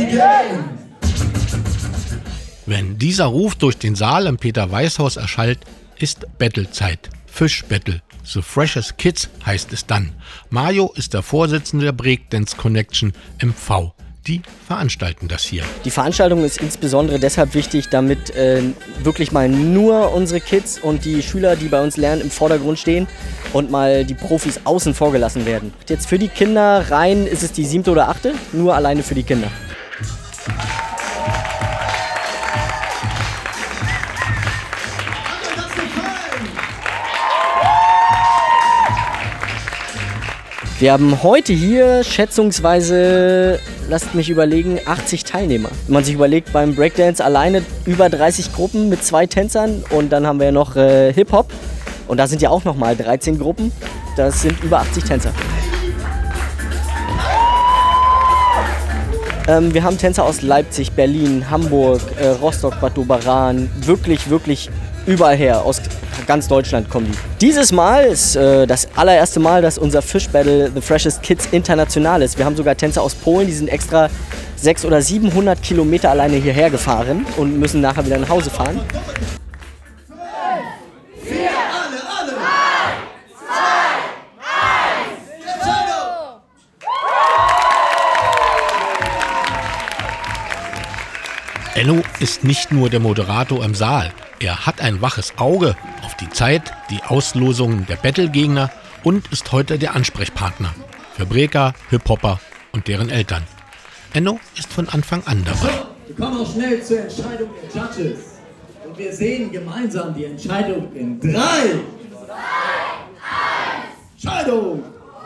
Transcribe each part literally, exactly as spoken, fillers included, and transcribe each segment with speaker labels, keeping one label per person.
Speaker 1: begin.
Speaker 2: Wenn dieser Ruf durch den Saal im Peter-Weiß-Haus erschallt, ist Battlezeit. Fish-Battle. The Freshest Kids heißt es dann. Mario ist der Vorsitzende der Breakdance Connection M V. Die veranstalten das hier.
Speaker 3: Die Veranstaltung ist insbesondere deshalb wichtig, damit äh, wirklich mal nur unsere Kids und die Schüler, die bei uns lernen, im Vordergrund stehen und mal die Profis außen vor gelassen werden. Jetzt für die Kinder rein ist es die siebte oder achte, nur alleine für die Kinder. Wir haben heute hier schätzungsweise, lasst mich überlegen, achtzig Teilnehmer. Wenn man sich überlegt, beim Breakdance alleine über dreißig Gruppen mit zwei Tänzern und dann haben wir ja noch äh, Hip-Hop und da sind ja auch nochmal dreizehn Gruppen, das sind über achtzig Tänzer. Ähm, wir haben Tänzer aus Leipzig, Berlin, Hamburg, äh, Rostock, Bad Doberan, wirklich, wirklich überall her, aus ganz Deutschland kommen die. Dieses Mal ist äh, das allererste Mal, dass unser Fish Battle The Freshest Kids international ist. Wir haben sogar Tänzer aus Polen, die sind extra sechshundert oder siebenhundert Kilometer alleine hierher gefahren und müssen nachher wieder nach Hause fahren.
Speaker 2: Enno ist nicht nur der Moderator im Saal. Er hat ein waches Auge auf die Zeit, die Auslosungen der Battle-Gegner und ist heute der Ansprechpartner für Breaker, Hip-Hopper und deren Eltern. Enno ist von Anfang an dabei.
Speaker 1: So, wir kommen auch schnell zur Entscheidung der Judges. Und wir sehen gemeinsam die Entscheidung in drei, zwei, eins, Entscheidung!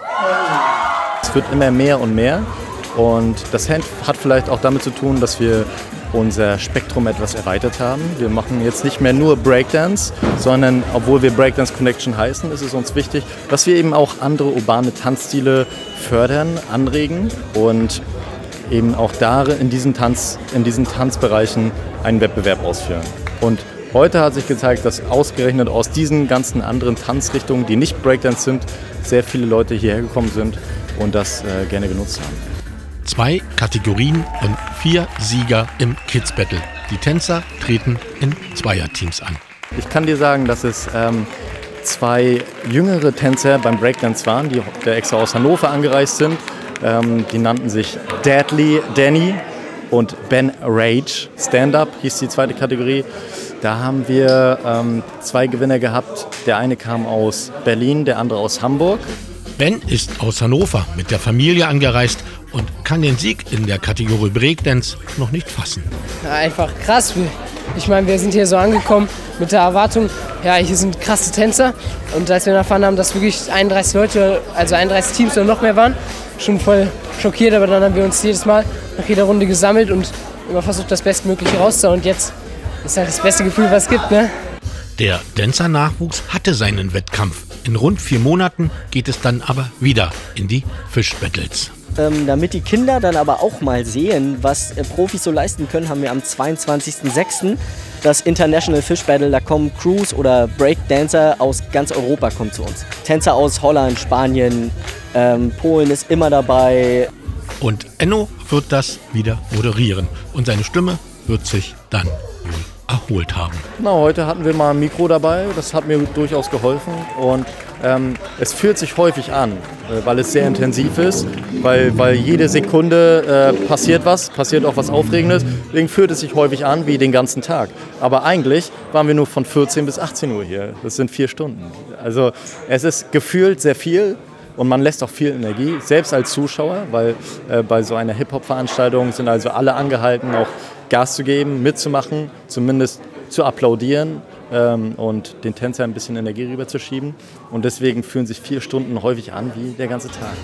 Speaker 4: Es wird immer mehr und mehr und das hat vielleicht auch damit zu tun, dass wir unser Spektrum etwas erweitert haben. Wir machen jetzt nicht mehr nur Breakdance, sondern obwohl wir Breakdance Connection heißen, ist es uns wichtig, dass wir eben auch andere urbane Tanzstile fördern, anregen und eben auch da in diesen, Tanz, in diesen Tanzbereichen einen Wettbewerb ausführen. Und heute hat sich gezeigt, dass ausgerechnet aus diesen ganzen anderen Tanzrichtungen, die nicht Breakdance sind, sehr viele Leute hierher gekommen sind und das äh, gerne genutzt haben.
Speaker 2: Zwei Kategorien und vier Sieger im Kids Battle. Die Tänzer treten in Zweierteams an.
Speaker 4: Ich kann dir sagen, dass es ähm, zwei jüngere Tänzer beim Breakdance waren, die extra aus Hannover angereist sind. Ähm, die nannten sich Deadly Danny und Ben Rage. Stand-Up hieß die zweite Kategorie. Da haben wir ähm, zwei Gewinner gehabt. Der eine kam aus Berlin, der andere aus Hamburg.
Speaker 2: Ben ist aus Hannover mit der Familie angereist und kann den Sieg in der Kategorie Breakdance noch nicht fassen.
Speaker 5: Ja, einfach krass. Ich meine, wir sind hier so angekommen mit der Erwartung, ja, hier sind krasse Tänzer. Und als wir erfahren haben, dass wirklich einunddreißig Leute, also einunddreißig Teams oder noch mehr waren, schon voll schockiert. Aber dann haben wir uns jedes Mal nach jeder Runde gesammelt und immer versucht, das Bestmögliche rauszuhauen. Und jetzt ist halt das beste Gefühl, was es gibt, ne?
Speaker 2: Der Tänzernachwuchs hatte seinen Wettkampf. In rund vier Monaten geht es dann aber wieder in die Fish Battles.
Speaker 3: Ähm, damit die Kinder dann aber auch mal sehen, was äh, Profis so leisten können, haben wir am zweiundzwanzigsten sechsten das International Fish Battle. Da kommen Crews oder Breakdancer aus ganz Europa kommen zu uns. Tänzer aus Holland, Spanien, ähm, Polen ist immer dabei.
Speaker 2: Und Enno wird das wieder moderieren. Und seine Stimme wird sich dann wohl erholt haben.
Speaker 4: Na, heute hatten wir mal ein Mikro dabei, das hat mir durchaus geholfen und ähm, es fühlt sich häufig an, äh, weil es sehr intensiv ist, weil, weil jede Sekunde äh, passiert was, passiert auch was Aufregendes, deswegen fühlt es sich häufig an wie den ganzen Tag. Aber eigentlich waren wir nur von vierzehn bis achtzehn Uhr hier, das sind vier Stunden. Also es ist gefühlt sehr viel. Und man lässt auch viel Energie, selbst als Zuschauer, weil äh, bei so einer Hip-Hop-Veranstaltung sind also alle angehalten, auch Gas zu geben, mitzumachen, zumindest zu applaudieren ähm, und den Tänzer ein bisschen Energie rüberzuschieben. Und deswegen fühlen sich vier Stunden häufig an wie der ganze Tag.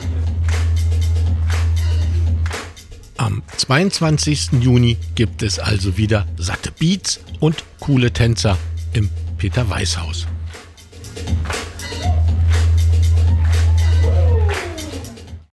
Speaker 2: Am zweiundzwanzigsten Juni gibt es also wieder satte Beats und coole Tänzer im Peter-Weiß-Haus.